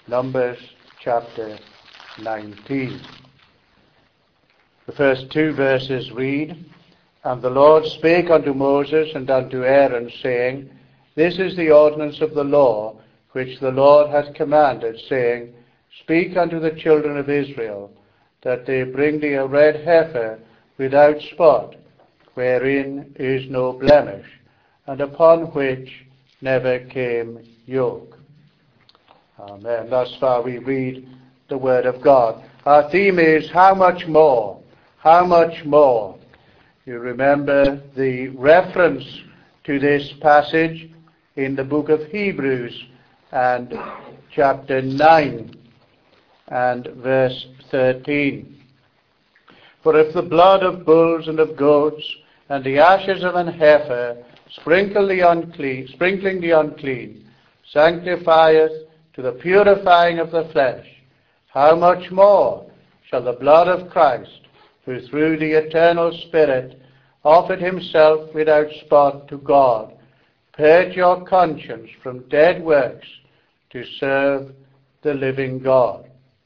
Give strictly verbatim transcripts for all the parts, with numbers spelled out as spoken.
Numbers chapter nineteen. The first two verses read, And the Lord spake unto Moses and unto Aaron, saying, This is the ordinance of the law, which the Lord hath commanded, saying, Speak unto the children of Israel, that they bring thee a red heifer without spot, wherein is no blemish, and upon which never came yoke. Amen. Thus far we read the Word of God. Our theme is, How much more? How much more? You remember the reference to this passage in the book of Hebrews and chapter nine and verse thirteen. For if the blood of bulls and of goats and the ashes of an heifer sprinkle the unclean, sprinkling the unclean, sanctifieth to the purifying of the flesh, how much more shall the blood of Christ, who through the eternal Spirit offered himself without spot to God, purge your conscience from dead works to serve the living God.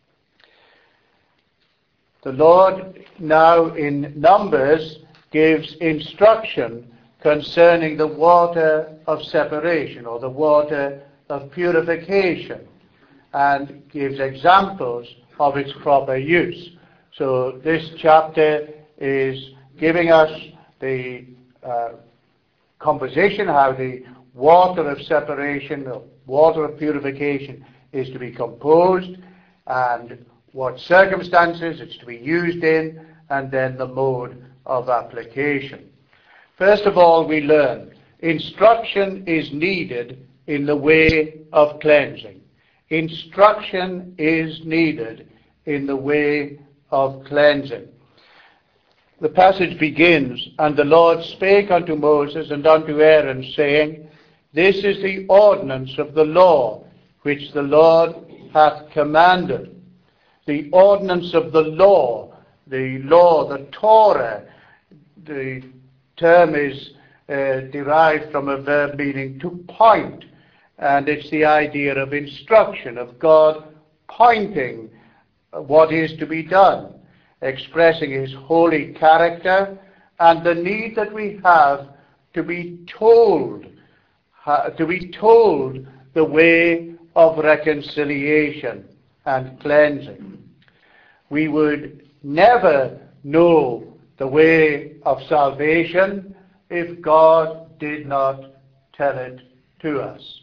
The Lord now in Numbers gives instruction concerning the water of separation, or the water of purification, and gives examples of its proper use. So this chapter is giving us the uh, composition, how the water of separation, the water of purification is to be composed, and what circumstances it's to be used in, and then the mode of application. First of all, we learn instruction is needed in the way of cleansing. Instruction is needed in the way of cleansing. The passage begins, And the Lord spake unto Moses and unto Aaron, saying, This is the ordinance of the law, which the Lord hath commanded. The ordinance of the law, the law, the Torah, the term is uh, derived from a verb meaning to point, and it's the idea of instruction, of God pointing what is to be done, expressing his holy character and the need that we have to be told, to be told the way of reconciliation and cleansing. We would never know the way of salvation if God did not tell it to us.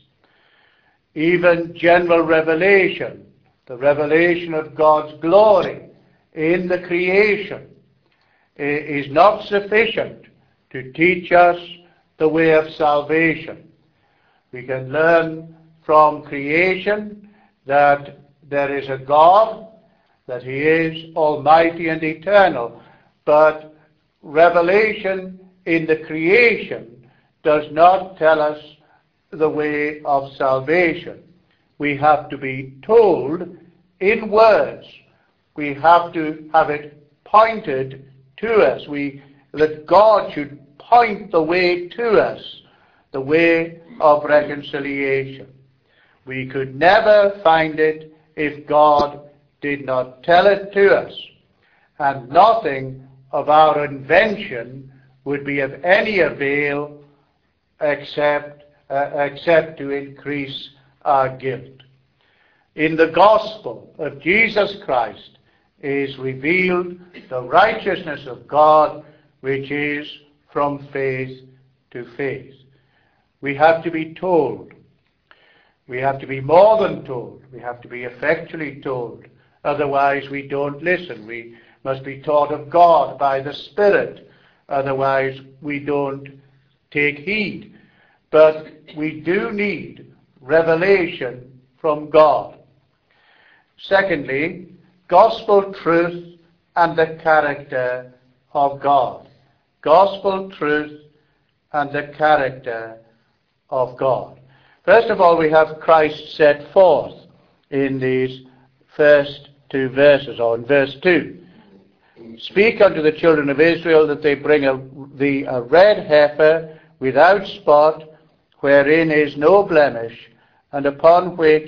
Even general revelation, the revelation of God's glory in the creation, is not sufficient to teach us the way of salvation. We can learn from creation that there is a God, that he is almighty and eternal, but revelation in the creation does not tell us the way of salvation. We have to be told in words. We have to have it pointed to us. We, that God should point the way to us, the way of reconciliation. We could never find it if God did not tell it to us. And nothing of our invention would be of any avail except uh, except to increase our guilt. In the gospel of Jesus Christ is revealed the righteousness of God, which is from faith to faith. We have to be told. We have to be more than told. We have to be effectually told. Otherwise we don't listen. We must be taught of God by the Spirit. Otherwise we don't take heed. But we do need revelation from God. Secondly, gospel truth and the character of God. Gospel truth and the character of God. First of all, we have Christ set forth in these first two verses, or in verse two. Speak unto the children of Israel that they bring a, the, a red heifer without spot, wherein is no blemish, and upon which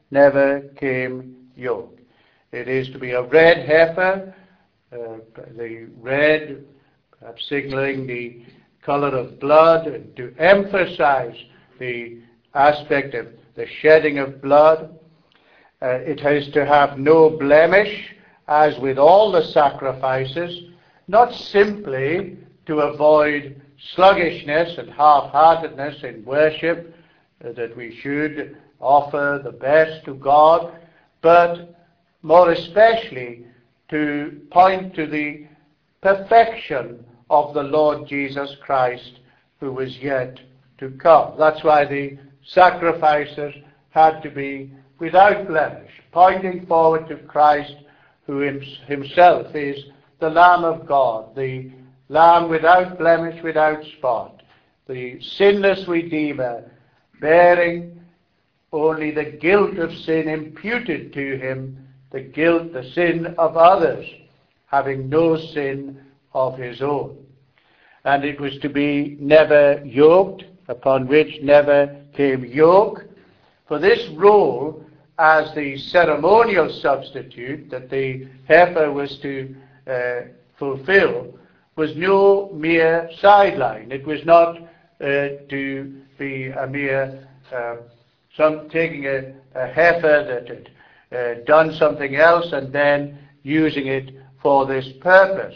never came yoke. It is to be a red heifer, uh, the red perhaps signaling the color of blood, and to emphasize the aspect of the shedding of blood. Uh, it has to have no blemish, as with all the sacrifices, not simply to avoid sluggishness and half-heartedness in worship, uh, that we should offer the best to God, but more especially to point to the perfection of the Lord Jesus Christ, who was yet to come. That's why the sacrifices had to be without blemish, pointing forward to Christ, who himself is the Lamb of God, the Lamb without blemish, without spot, the sinless Redeemer, bearing only the guilt of sin imputed to him, the guilt, the sin of others, having no sin of his own. And it was to be never yoked, upon which never came yoke. For this role, as the ceremonial substitute that the heifer was to uh, fulfill, was no mere sideline. It was not uh, to be a mere uh, some taking a, a heifer that had uh, done something else and then using it for this purpose.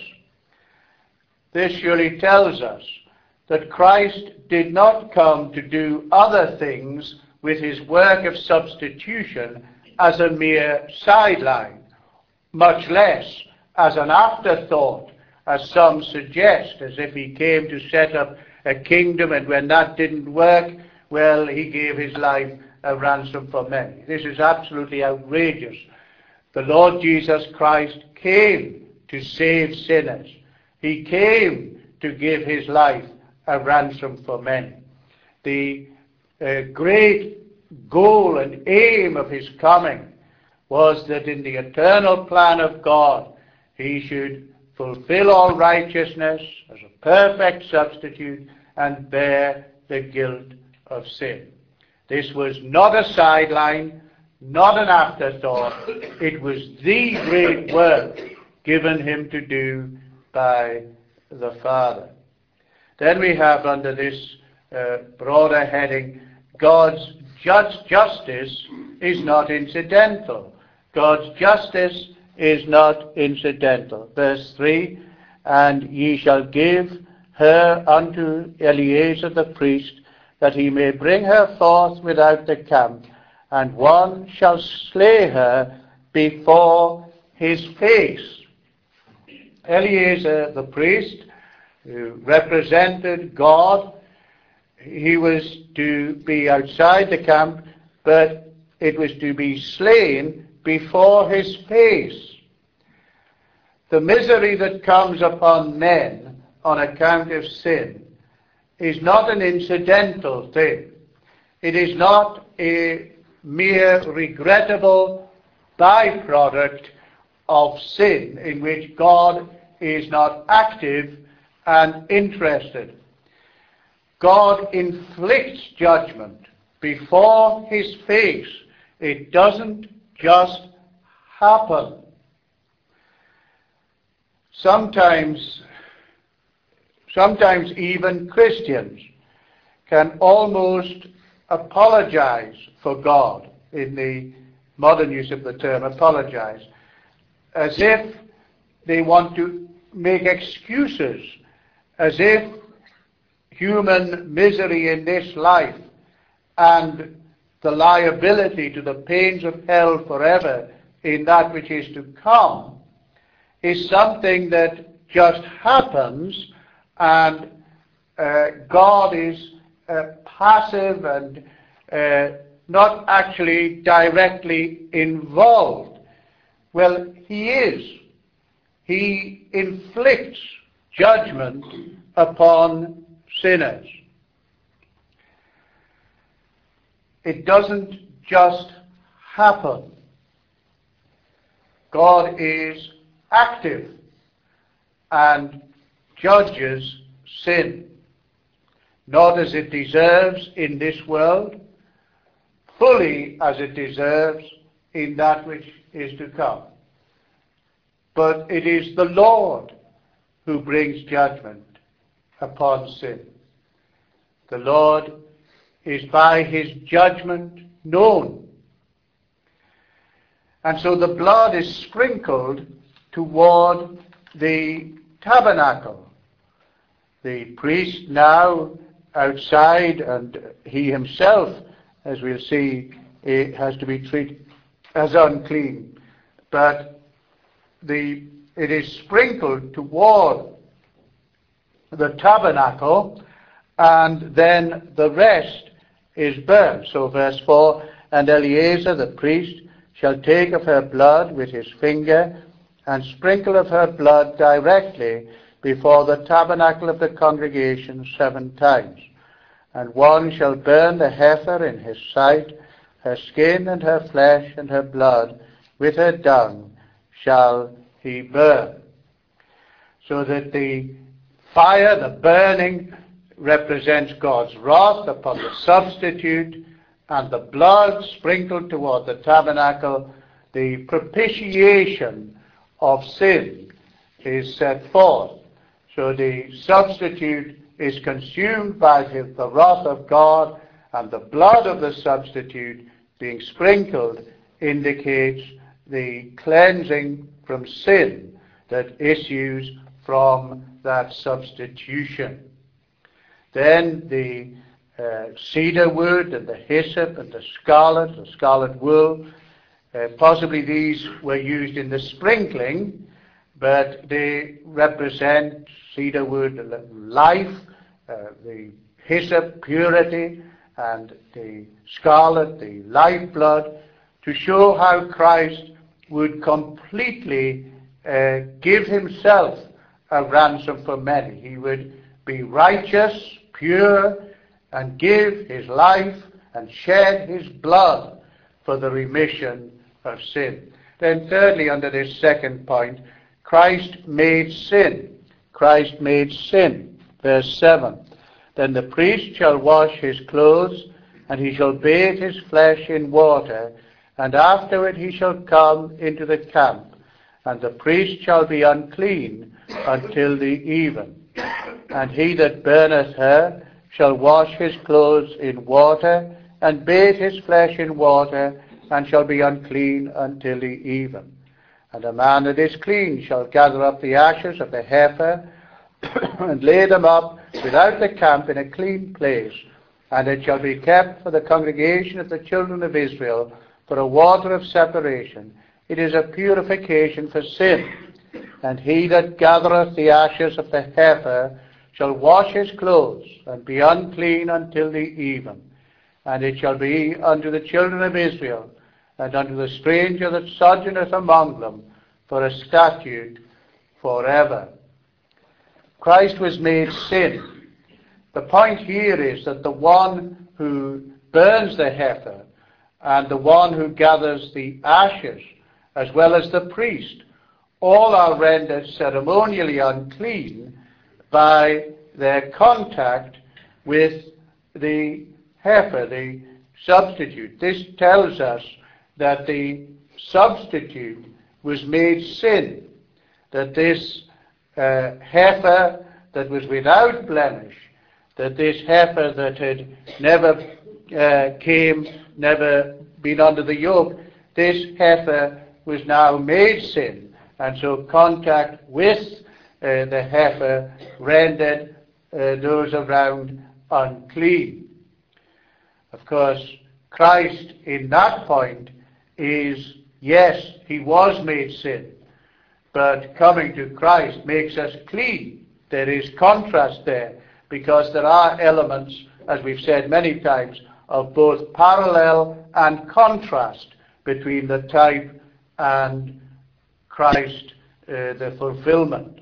This surely tells us that Christ did not come to do other things with his work of substitution as a mere sideline, much less as an afterthought, as some suggest, as if he came to set up a kingdom, and when that didn't work, well, he gave his life a ransom for many. This is absolutely outrageous. The Lord Jesus Christ came to save sinners. He came to give his life a ransom for many. The uh, great goal and aim of his coming was that in the eternal plan of God, he should fulfill all righteousness as a perfect substitute and bear the guilt of sin. This was not a sideline, not an afterthought. It was the great work given him to do by the Father. Then we have under this uh, broader heading, God's just justice is not incidental. God's justice is not incidental. Verse three, and ye shall give her unto Eleazar the priest, that he may bring her forth without the camp, and one shall slay her before his face. Eleazar the priest, who represented God, he was to be outside the camp, but it was to be slain before his face. The misery that comes upon men on account of sin is not an incidental thing. It is not a mere regrettable byproduct of sin in which God is not active and interested. God inflicts judgment before his face. It doesn't just happen. Sometimes, sometimes even Christians can almost apologize for God, in the modern use of the term, apologize, as if they want to make excuses, as if human misery in this life and the liability to the pains of hell forever in that which is to come is something that just happens, and uh, God is uh, passive and uh, not actually directly involved. Well, he is. He inflicts judgment upon sinners. It doesn't just happen. God is active and judges sin, not as it deserves in this world, fully as it deserves in that which is to come. But it is the Lord who brings judgment upon sin. The Lord is by his judgment known. And so the blood is sprinkled toward the tabernacle. The priest now outside, and he himself, as we'll see, has to be treated as unclean. But the it is sprinkled toward the tabernacle, and then the rest is burned. So verse four, and Eleazar the priest shall take of her blood with his finger, and sprinkle of her blood directly before the tabernacle of the congregation seven times. And one shall burn the heifer in his sight, her skin and her flesh and her blood, with her dung shall he burn. So that the fire, the burning, represents God's wrath upon the substitute, and the blood sprinkled toward the tabernacle, the propitiation of sin, is set forth. So the substitute is consumed by the wrath of God, and the blood of the substitute being sprinkled indicates the cleansing from sin that issues from that substitution. Then the uh, cedar wood and the hyssop and the scarlet, the scarlet wool, uh, possibly these were used in the sprinkling, but they represent cedar wood life, uh, the hyssop purity, and the scarlet the lifeblood, to show how Christ would completely uh, give himself a ransom for many. He would be righteous, pure, and give his life and shed his blood for the remission of sin. Then thirdly, under this second point, Christ made sin. Christ made sin. Verse seven. Then the priest shall wash his clothes, and he shall bathe his flesh in water, and afterward he shall come into the camp, and the priest shall be unclean until the even. And he that burneth her shall wash his clothes in water, and bathe his flesh in water, and shall be unclean until the even. And a man that is clean shall gather up the ashes of the heifer, and lay them up without the camp in a clean place, and it shall be kept for the congregation of the children of Israel for a water of separation. It is a purification for sin. And he that gathereth the ashes of the heifer shall wash his clothes, and be unclean until the even. And it shall be unto the children of Israel, and unto the stranger that sojourneth among them, for a statute forever. Christ was made sin. The point here is that the one who burns the heifer and the one who gathers the ashes, as well as the priest, all are rendered ceremonially unclean by their contact with the heifer, the substitute. This tells us that the substitute was made sin, that this uh, heifer that was without blemish, that this heifer that had never uh, came, never been under the yoke, this heifer was now made sin, and so contact with uh, the heifer rendered uh, those around unclean. Of course, Christ in that point is, yes, he was made sin, but coming to Christ makes us clean. There is contrast there, because there are elements, as we've said many times, of both parallel and contrast between the type and Christ, uh, the fulfillment.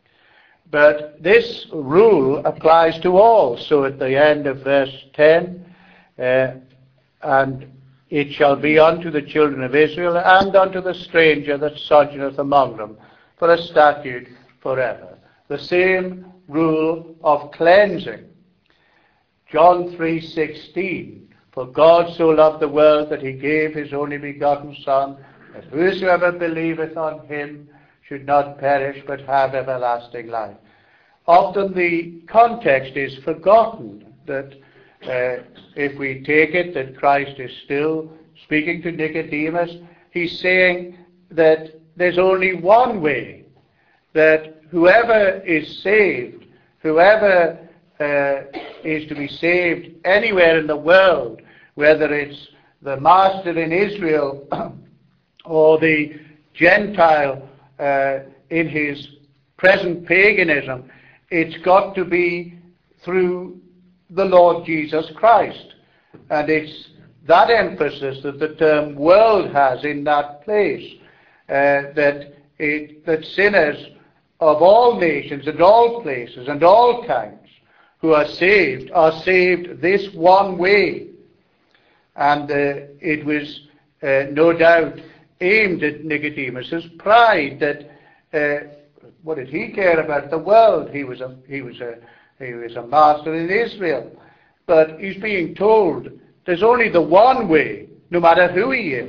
But this rule applies to all. So at the end of verse ten, uh, and it shall be unto the children of Israel and unto the stranger that sojourneth among them for a statute forever. The same rule of cleansing. John three sixteen, For God so loved the world that he gave his only begotten Son, that whosoever believeth on him should not perish but have everlasting life. Often the context is forgotten, that uh, if we take it that Christ is still speaking to Nicodemus, he's saying that there's only one way, that whoever is saved, whoever uh, is to be saved anywhere in the world, whether it's the master in Israel or the Gentile uh, in his present paganism, it's got to be through the Lord Jesus Christ. And it's that emphasis that the term world has in that place, uh, that, it, that sinners of all nations and all places and all kinds who are saved are saved this one way. And uh, it was uh, no doubt aimed at Nicodemus's pride, that uh, what did he care about the world? He was a he was a he was a master in Israel, but he's being told there's only the one way, no matter who he is.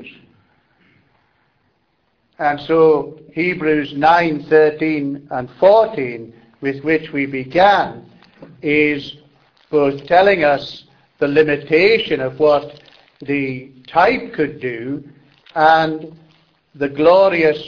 And so Hebrews nine, thirteen and fourteen, with which we began, is both telling us the limitation of what the type could do and the glorious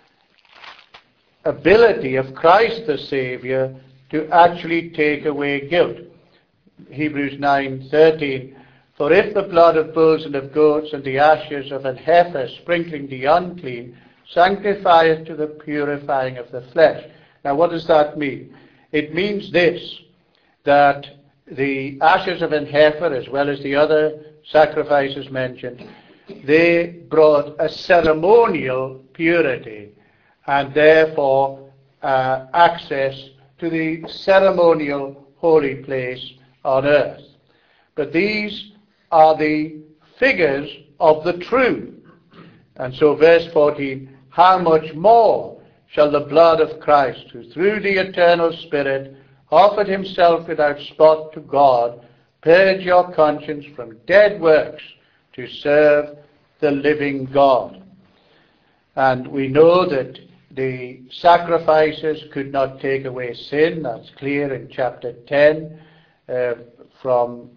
ability of Christ the Saviour to actually take away guilt. Hebrews nine, thirteen, for if the blood of bulls and of goats and the ashes of an heifer sprinkling the unclean sanctifieth to the purifying of the flesh. Now what does that mean? It means this, that the ashes of an heifer, as well as the other sacrifices mentioned, they brought a ceremonial purity and therefore uh, access to the ceremonial holy place on earth. But these are the figures of the true. And so verse fourteen, how much more shall the blood of Christ, who through the eternal Spirit offered himself without spot to God, purge your conscience from dead works to serve the living God. And we know that the sacrifices could not take away sin. That's clear in chapter ten uh, from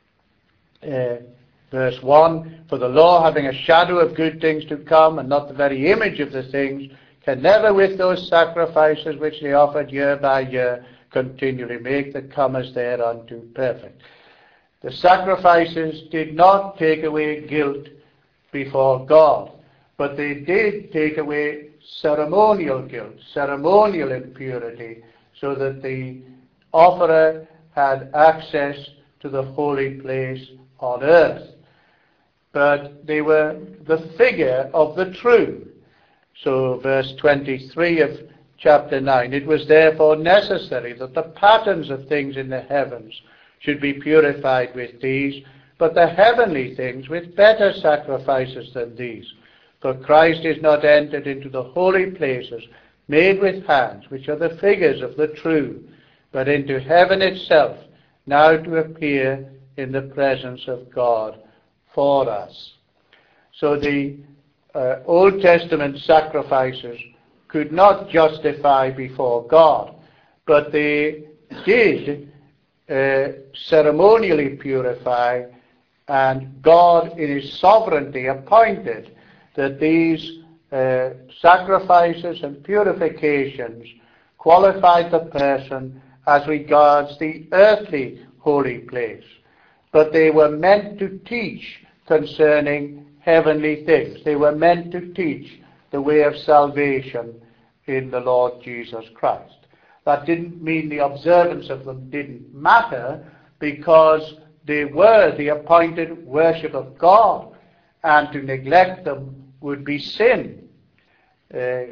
uh, verse one. For the law, having a shadow of good things to come and not the very image of the things, can never with those sacrifices which they offered year by year continually make the comers thereunto perfect. The sacrifices did not take away guilt before God, but they did take away ceremonial guilt, ceremonial impurity, so that the offerer had access to the holy place on earth. But they were the figure of the true. So verse twenty-three of chapter nine, it was therefore necessary that the patterns of things in the heavens should be purified with these, but the heavenly things with better sacrifices than these. For Christ is not entered into the holy places made with hands, which are the figures of the true, but into heaven itself, now to appear in the presence of God for us. So the uh, Old Testament sacrifices could not justify before God, but they did uh, ceremonially purify, and God in his sovereignty appointed that these uh, sacrifices and purifications qualified the person as regards the earthly holy place. But they were meant to teach concerning heavenly things. They were meant to teach the way of salvation in the Lord Jesus Christ. That didn't mean the observance of them didn't matter, because they were the appointed worship of God, and to neglect them would be sin. Uh,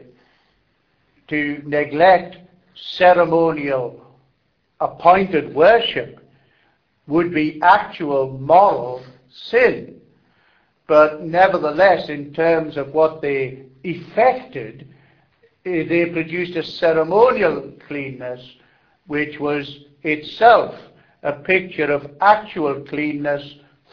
to neglect ceremonial appointed worship would be actual moral sin. But nevertheless, in terms of what they effected, they produced a ceremonial cleanness which was itself a picture of actual cleanness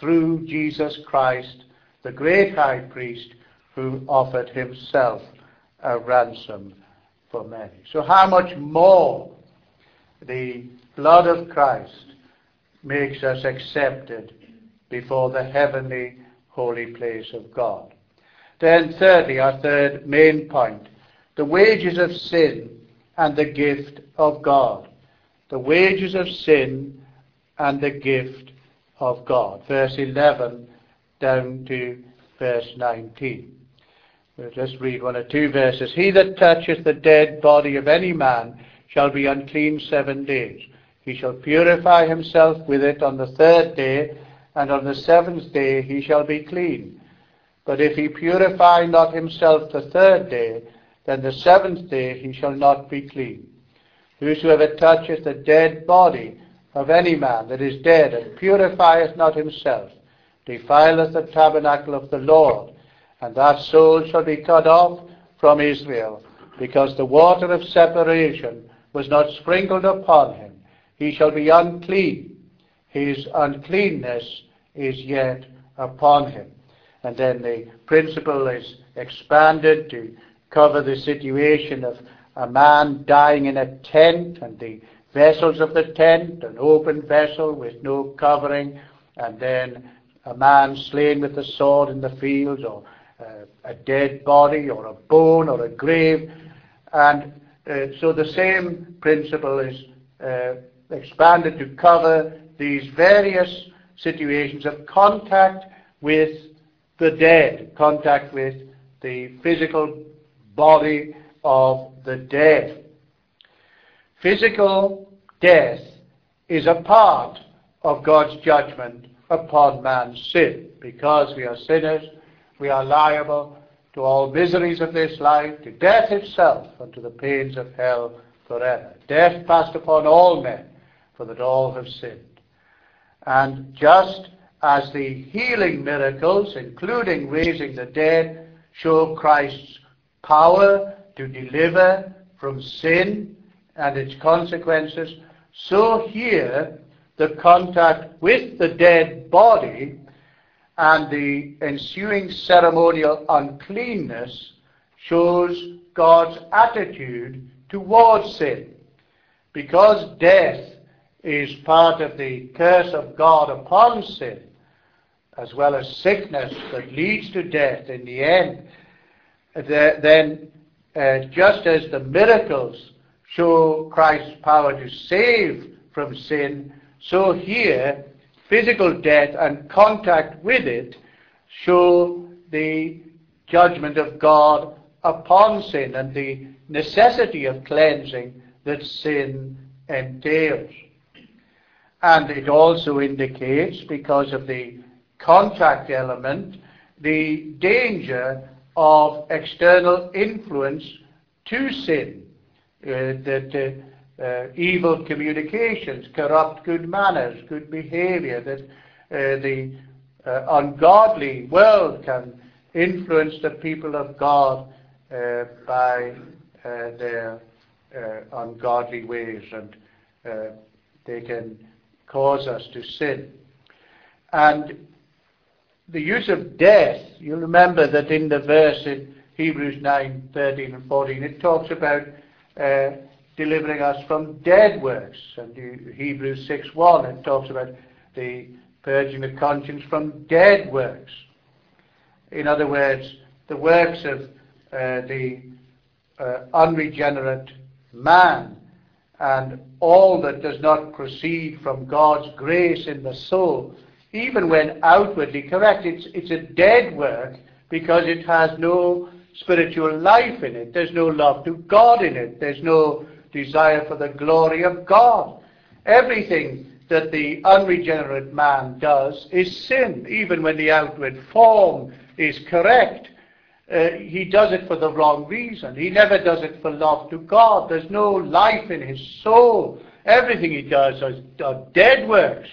through Jesus Christ, the great high priest, who offered himself a ransom for many. So how much more the blood of Christ makes us accepted before the heavenly holy place of God. Then thirdly, our third main point, the wages of sin and the gift of God. The wages of sin and the gift of God. Verse eleven down to verse nineteen. We'll just read one or two verses. He that toucheth the dead body of any man shall be unclean seven days. He shall purify himself with it on the third day, and on the seventh day he shall be clean. But if he purify not himself the third day, then the seventh day he shall not be clean. Whosoever toucheth the dead body of any man that is dead, and purifieth not himself, defileth the tabernacle of the Lord, and that soul shall be cut off from Israel, because the water of separation was not sprinkled upon him. He shall be unclean. His uncleanness is yet upon him. And then the principle is expanded to cover the situation of a man dying in a tent, and the vessels of the tent, an open vessel with no covering, and then a man slain with the sword in the fields, or uh, a dead body, or a bone, or a grave. And uh, so the same principle is uh, expanded to cover these various situations of contact with the dead, contact with the physical body of the dead. Physical death is a part of God's judgment upon man's sin. Because we are sinners, we are liable to all miseries of this life, to death itself, and to the pains of hell forever. Death passed upon all men, for that all have sinned. And just as the healing miracles, including raising the dead, show Christ's power to deliver from sin and its consequences, so here the contact with the dead body and the ensuing ceremonial uncleanness shows God's attitude towards sin. Because death is part of the curse of God upon sin, as well as sickness that leads to death in the end, then uh, just as the miracles show Christ's power to save from sin, so here physical death and contact with it show the judgment of God upon sin and the necessity of cleansing that sin entails. And it also indicates, because of the contact element, the danger of external influence to sin, uh, that uh, uh, evil communications, corrupt good manners, good behavior, that uh, the uh, ungodly world can influence the people of God uh, by uh, their uh, ungodly ways, and uh, they can cause us to sin. And the use of death, you'll remember that in the verse in Hebrews nine, thirteen and fourteen, it talks about uh, delivering us from dead works. And in Hebrews six one, it talks about the purging the conscience from dead works. In other words, the works of uh, the uh, unregenerate man, and all that does not proceed from God's grace in the soul, even when outwardly correct, it's, it's a dead work, because it has no spiritual life in it. There's no love to God in it. There's no desire for the glory of God. Everything that the unregenerate man does is sin, even when the outward form is correct. Uh, he does it for the wrong reason. He never does it for love to God. There's no life in his soul. Everything he does are, are dead works.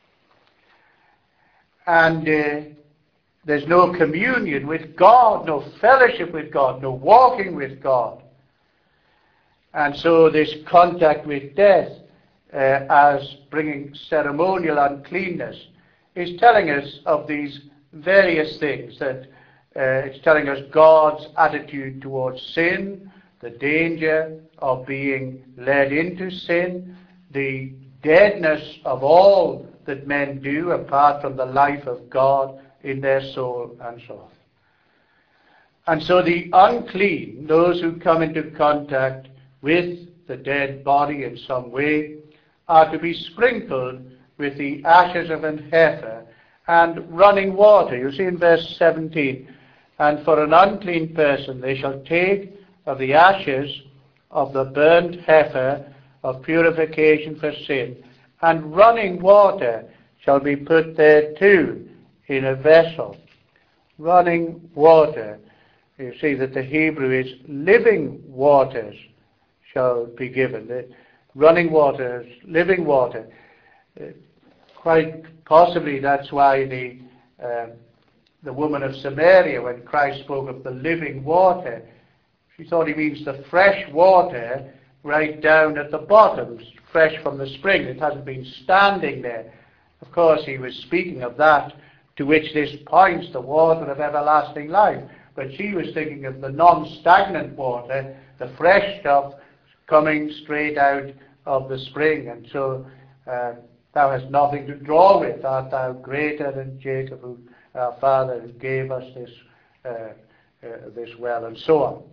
And uh, there's no communion with God, no fellowship with God, no walking with God. And so this contact with death uh, as bringing ceremonial uncleanness is telling us of these various things, that uh, it's telling us God's attitude towards sin, the danger of being led into sin, the deadness of all that men do apart from the life of God in their soul, and so on. And so the unclean, those who come into contact with the dead body in some way, are to be sprinkled with the ashes of an heifer and running water. You see in verse seventeen, and for an unclean person they shall take of the ashes of the burnt heifer of purification for sin, and running water shall be put thereto in a vessel. Running water. You see that the Hebrew is living waters shall be given. The running waters, living water. Uh, quite possibly that's why the uh, the woman of Samaria, when Christ spoke of the living water, she thought he means the fresh water right down at the bottom, fresh from the spring. It hasn't been standing there. Of course, he was speaking of that to which this points, the water of everlasting life. But she was thinking of the non-stagnant water, the fresh stuff coming straight out of the spring. And so, uh, thou hast nothing to draw with. Art thou greater than Jacob, who, our father, who gave us this, uh, uh, this well, and so on.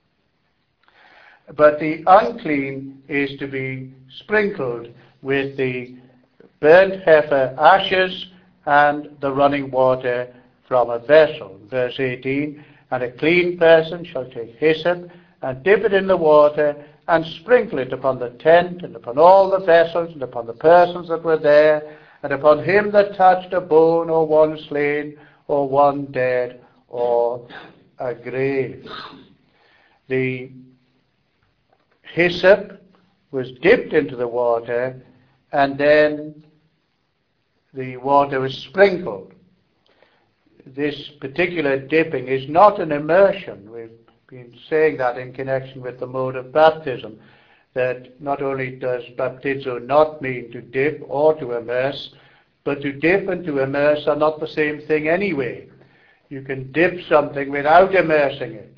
But the unclean is to be sprinkled with the burnt heifer ashes and the running water from a vessel. Verse eighteen, and a clean person shall take hyssop and dip it in the water and sprinkle it upon the tent and upon all the vessels and upon the persons that were there and upon him that touched a bone or one slain or one dead or a grave. The hyssop was dipped into the water, and then the water was sprinkled. This particular dipping is not an immersion. We've been saying that in connection with the mode of baptism, that not only does baptizo not mean to dip or to immerse, but to dip and to immerse are not the same thing anyway. You can dip something without immersing it.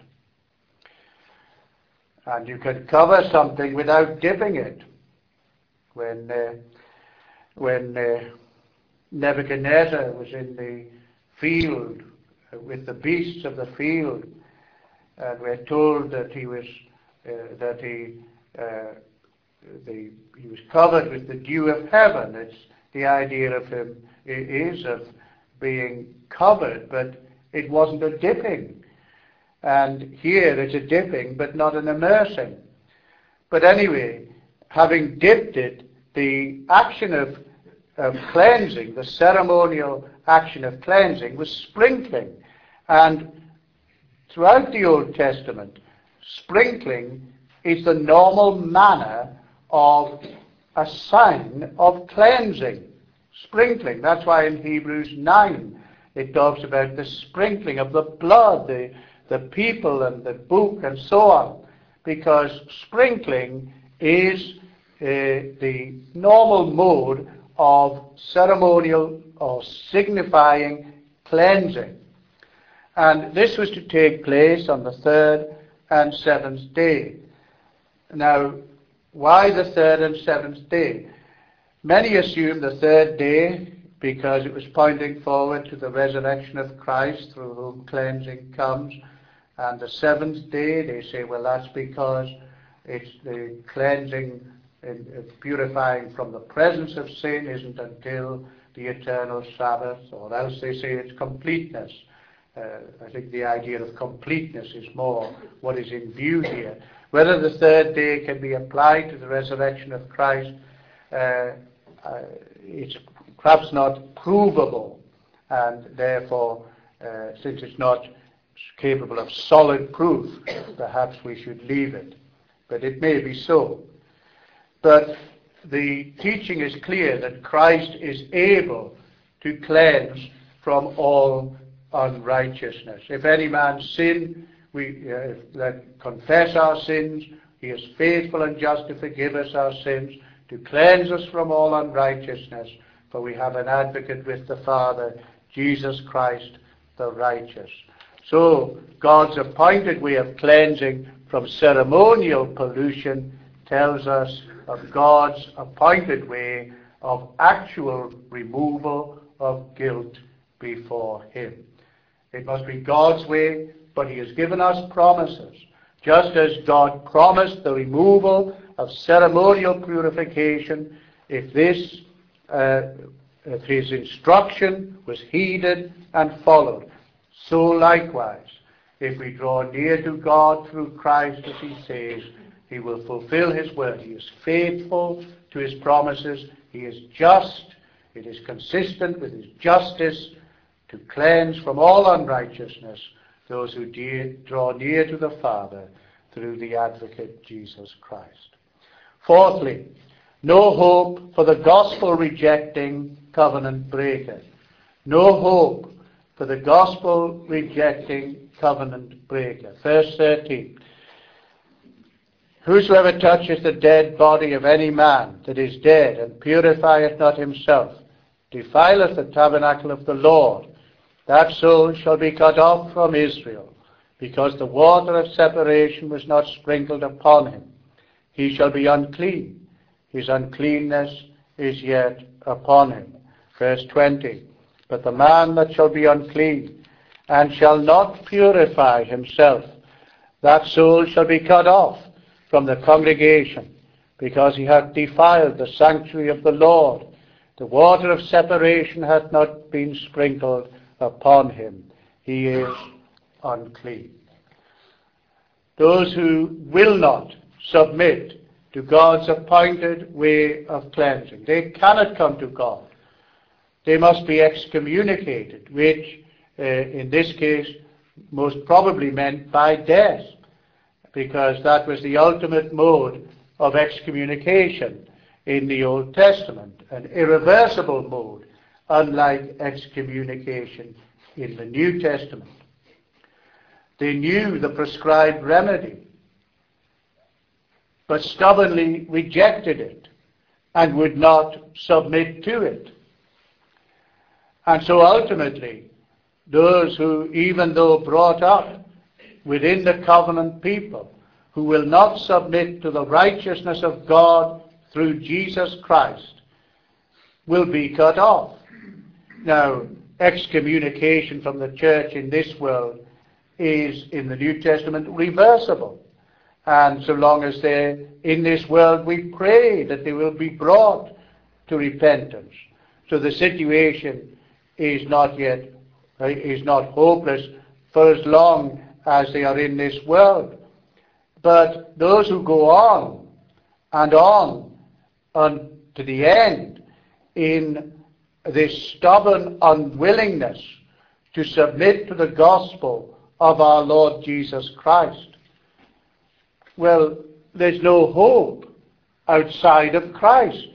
And you can cover something without dipping it. When uh, when uh, Nebuchadnezzar was in the field uh, with the beasts of the field, and we're told that he was uh, that he uh, the he was covered with the dew of heaven. It's the idea of him is of being covered, but it wasn't a dipping. And here it's a dipping, but not an immersing. But anyway, having dipped it, the action of, of cleansing, the ceremonial action of cleansing, was sprinkling. And throughout the Old Testament, sprinkling is the normal manner of a sign of cleansing. Sprinkling. That's why in Hebrews nine it talks about the sprinkling of the blood, the the people and the book and so on, because sprinkling is uh, the normal mode of ceremonial or signifying cleansing. And this was to take place on the third and seventh day. Now, why the third and seventh day? Many assume the third day because it was pointing forward to the resurrection of Christ, through whom cleansing comes. And the seventh day, they say, well, that's because it's the cleansing and purifying from the presence of sin isn't until the eternal Sabbath, or else they say it's completeness. Uh, I think the idea of completeness is more what is in view here. Whether the third day can be applied to the resurrection of Christ, uh, uh, it's perhaps not provable, and therefore, uh, since it's not capable of solid proof, perhaps we should leave it. But it may be so. But the teaching is clear that Christ is able to cleanse from all unrighteousness. If any man sin, we uh, let confess our sins. He is faithful and just to forgive us our sins, to cleanse us from all unrighteousness. For we have an advocate with the Father, Jesus Christ the righteous. So God's appointed way of cleansing from ceremonial pollution tells us of God's appointed way of actual removal of guilt before him. It must be God's way, but he has given us promises. Just as God promised the removal of ceremonial purification, if this, uh, if his instruction was heeded and followed, so likewise, if we draw near to God through Christ, as he says, he will fulfill his word. He is faithful to his promises. He is just. It is consistent with his justice to cleanse from all unrighteousness those who de- draw near to the Father through the advocate Jesus Christ. Fourthly, no hope for the gospel-rejecting covenant breaker. No hope for the gospel-rejecting covenant breaker. Verse thirteen. Whosoever toucheth the dead body of any man that is dead, and purifieth not himself, defileth the tabernacle of the Lord. That soul shall be cut off from Israel, because the water of separation was not sprinkled upon him. He shall be unclean. His uncleanness is yet upon him. Verse twenty. But the man that shall be unclean, and shall not purify himself, that soul shall be cut off from the congregation, because he hath defiled the sanctuary of the Lord. The water of separation hath not been sprinkled upon him. He is unclean. Those who will not submit to God's appointed way of cleansing, they cannot come to God. They must be excommunicated, which uh, in this case most probably meant by death, because that was the ultimate mode of excommunication in the Old Testament, an irreversible mode, unlike excommunication in the New Testament. They knew the prescribed remedy, but stubbornly rejected it and would not submit to it. And so ultimately, those who, even though brought up within the covenant people, who will not submit to the righteousness of God through Jesus Christ, will be cut off. Now, excommunication from the church in this world is, in the New Testament, reversible. And so long as they're in this world, we pray that they will be brought to repentance. So the situation is not yet, uh, is not hopeless for as long as they are in this world. But those who go on and on unto the end in this stubborn unwillingness to submit to the gospel of our Lord Jesus Christ, well, there's no hope outside of Christ.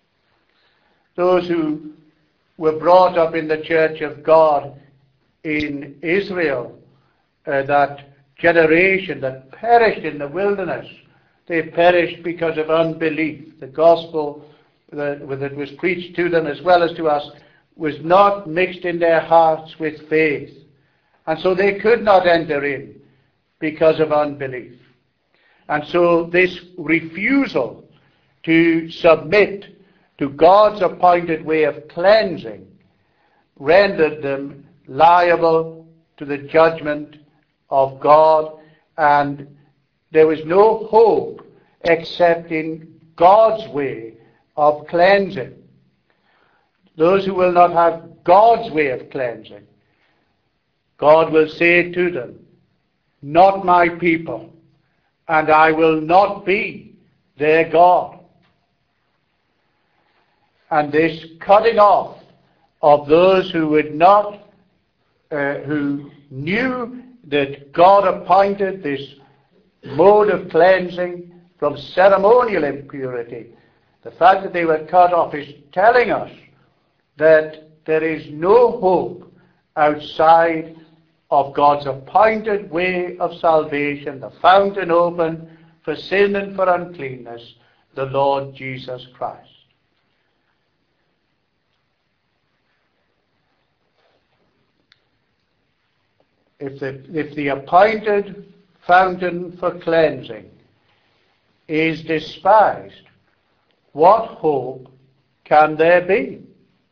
Those who were brought up in the church of God in Israel, uh, that generation that perished in the wilderness, they perished because of unbelief. The gospel that, that was preached to them as well as to us was not mixed in their hearts with faith. And so they could not enter in because of unbelief. And so this refusal to submit to God's appointed way of cleansing rendered them liable to the judgment of God, and there was no hope except in God's way of cleansing. Those who will not have God's way of cleansing, God will say to them, "Not my people, and I will not be their God." And this cutting off of those who would not, uh, who knew that God appointed this mode of cleansing from ceremonial impurity, the fact that they were cut off is telling us that there is no hope outside of God's appointed way of salvation, the fountain open for sin and for uncleanness, the Lord Jesus Christ. if the, if the appointed fountain for cleansing is despised, what hope can there be?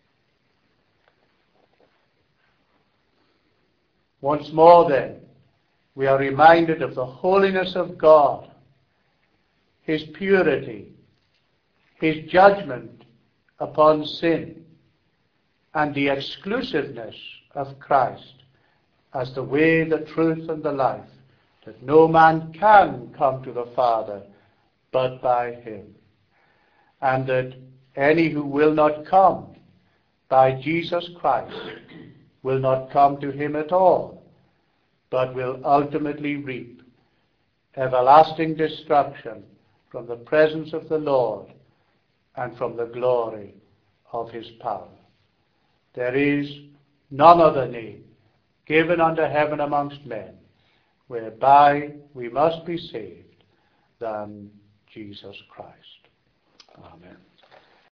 Once more then, we are reminded of the holiness of God, His purity, His judgment upon sin, and the exclusiveness of Christ as the way, the truth, and the life, that no man can come to the Father but by Him, and that any who will not come by Jesus Christ will not come to Him at all, but will ultimately reap everlasting destruction from the presence of the Lord and from the glory of His power. There is none other name given under heaven amongst men whereby we must be saved than Jesus Christ.